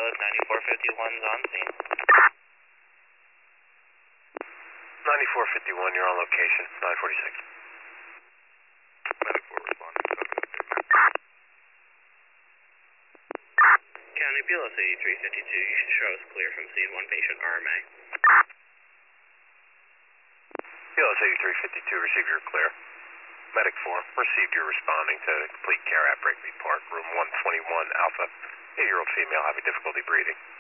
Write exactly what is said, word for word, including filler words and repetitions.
Pilot ninety-four fifty-one's on scene. ninety-four fifty-one, you're on location, nine forty-six. ninety-four responding. County P L S eighty-three fifty-two, you should show us clear from scene, one patient R M A. P L S eighty-three fifty-two, received your clear. Medic four, received your responding to complete care at Breakley Park, room one twenty-one Alpha. eight-year-old female having difficulty breathing.